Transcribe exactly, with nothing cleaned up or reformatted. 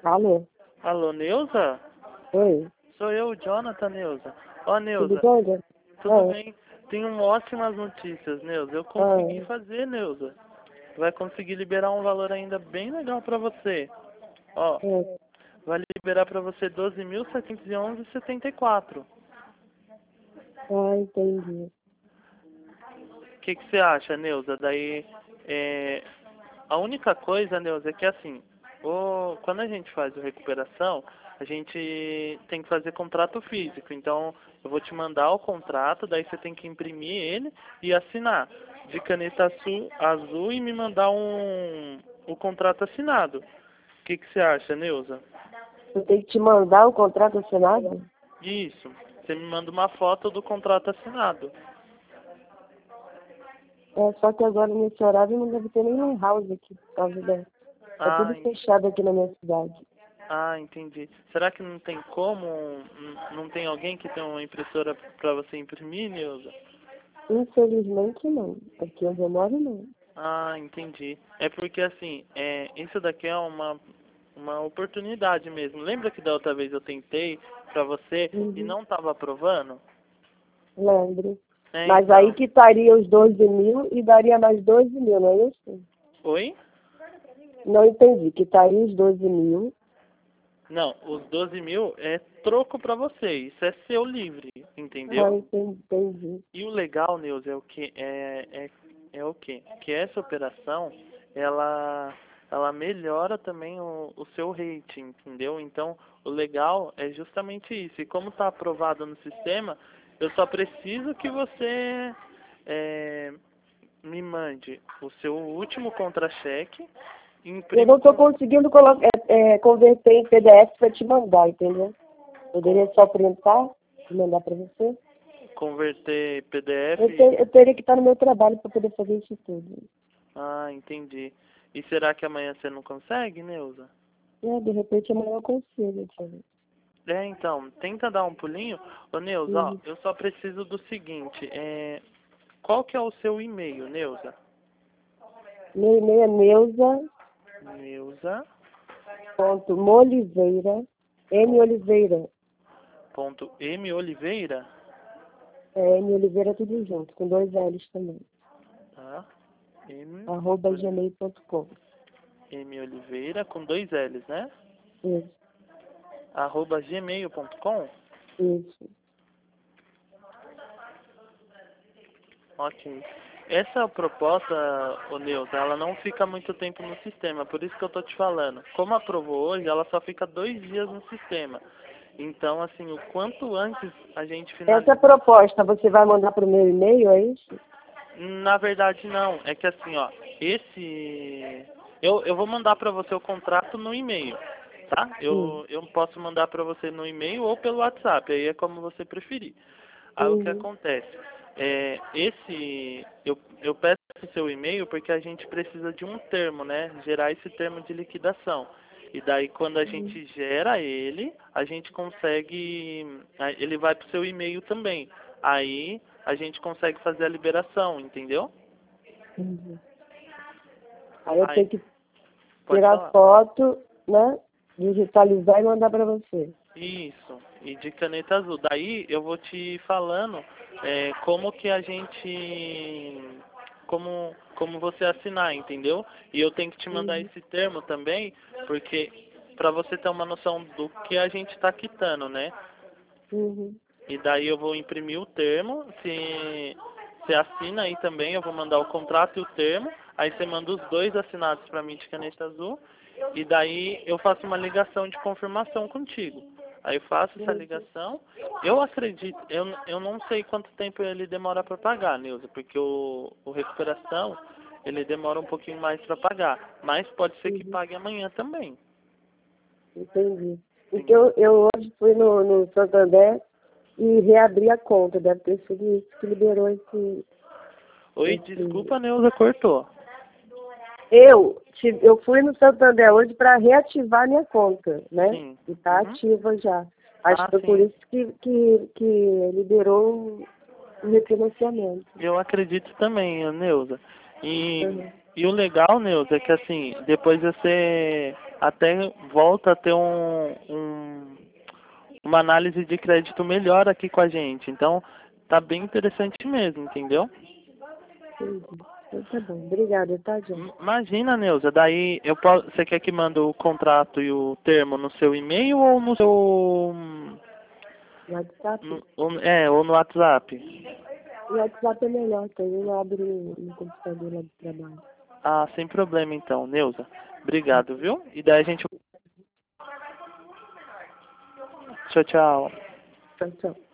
Alô? Alô, Neuza? Oi? Sou eu, Jonathan, Neuza. Ó, Tudo Neuza, bom, Deus? tudo Ah, bem? Tenho ótimas notícias, Neuza. Eu consegui ah, fazer, Neuza. Vai conseguir liberar um valor ainda bem legal pra você. Ó, ah, vai liberar pra você doze mil setecentos e onze vírgula setenta e quatro. ah, entendi. O que que você acha, Neuza? Daí, é... a única coisa, Neuza, é que assim, o... quando a gente faz a recuperação, a gente tem que fazer contrato físico. Então, eu vou te mandar o contrato, daí você tem que imprimir ele e assinar de caneta azul, azul e me mandar um o contrato assinado. O que que você acha, Neuza? Eu tenho que te mandar o contrato assinado? Isso. Você me manda uma foto do contrato assinado. É, só que agora nesse horário não deve ter nenhum house aqui, por causa da... Tá Ah, tudo fechado aqui na minha cidade. Ah, entendi. Será que não tem como, n- não tem alguém que tem uma impressora para você imprimir, Neuza? Infelizmente não. Aqui onde eu moro não. Ah, entendi. É porque assim, é, isso daqui é uma, uma oportunidade mesmo. Lembra que da outra vez eu tentei para você e Uhum. não estava aprovando? Lembro. É, Mas aí então. quitaria os doze mil e daria mais doze mil, não é isso? Oi? Não entendi. Quitaria os doze mil. Não, os doze mil é troco para você. Isso é seu livre, Ah, entendeu? entendi. entendi. E o legal, Neuza, é o que é, é, é o que? Que essa operação ela ela melhora também o, o seu rating, entendeu? Então, o legal é justamente isso. E como está aprovado no sistema, eu só preciso que você é, me mande o seu último contra-cheque, Eu imprima não o estou con- conseguindo colo- é, é, converter em P D F para te mandar, entendeu? con- Poderia só printar e mandar para você? converter Eu, P D F. te- eu teria que estar no meu trabalho para poder fazer isso tudo. Ah, entendi. E será que amanhã você não consegue, Neuza? É, de repente amanhã eu consigo. Então. É, então, tenta dar um pulinho. Ô, Neuza, ó, Uhum. eu só preciso do seguinte, é... qual que é o seu e-mail, Neuza? Meu e-mail é neuza Neuza ponto moliveira, M Oliveira, ponto M Oliveira, é M Oliveira tudo junto, com dois L's também, tá? M, arroba gmail ponto com. M Oliveira com dois L's, né? Isso, Arroba gmail ponto com. isso. Ok. Essa proposta, ô Neuza, ela não fica muito tempo no sistema, por isso que eu tô te falando. Como aprovou hoje, ela só fica dois dias no sistema. Então, assim, o quanto antes a gente Essa finalizar. proposta você vai mandar para o meu e-mail, é isso? Na verdade, não. É que assim, ó, esse... Eu, eu vou mandar pra você o contrato no e-mail, tá? Sim. Eu, eu posso mandar pra você no e-mail ou pelo WhatsApp, aí é como você preferir. Aí o que Uhum. acontece? É, esse... Eu, eu peço o seu e-mail porque a gente precisa de um termo, né? Gerar esse termo de liquidação. E daí, quando a Uhum. gente gera ele, a gente consegue... aí ele vai pro seu e-mail também. Aí a gente consegue fazer a liberação, entendeu? Uhum. Aí eu Aí, tenho que pode tirar falar. foto, né? Digitalizar e mandar para você. Isso, e de caneta azul. Daí eu vou te falando é, como que a gente. Como, como você assinar, entendeu? E eu tenho que te mandar Uhum. esse termo também, porque para você ter uma noção do que a gente está quitando, né? Uhum. E daí eu vou imprimir o termo, se você assina aí também, eu vou mandar o contrato e o termo, aí você manda os dois assinados para mim de caneta azul, e daí eu faço uma ligação de confirmação contigo. Aí eu faço essa Uhum. ligação, eu acredito, eu, eu não sei quanto tempo ele demora para pagar, Neuza, porque o, o recuperação, ele demora um pouquinho mais para pagar, mas pode ser que Uhum. pague amanhã também, Entendi. entendeu? Então, eu hoje fui no, no Santander e reabri a conta. Deve ter sido isso que liberou esse... Oi, esse... desculpa, Neuza, cortou. Eu, tive- eu fui no Santander hoje para reativar minha conta, né? Sim. E está Uhum. ativa já. Acho que Ah, foi por sim. isso que, que, que liberou o refinanciamento. Eu acredito também, Neuza. E, Uhum. e o legal, Neuza, é que assim, depois você até volta a ter um, um, uma análise de crédito melhor aqui com a gente. Então, tá bem interessante mesmo, entendeu? Entendi. Então tá bom. Obrigada, tá, John? Imagina, Neuza, daí eu posso, você quer que mande o contrato e o termo no seu e-mail ou no seu... WhatsApp? No, ou, é, ou no WhatsApp? O WhatsApp é melhor, então eu abro no, no computador lá do trabalho. Ah, sem problema então, Neuza. Obrigado, viu? E daí a gente... Tchau, tchau. Tchau, tchau.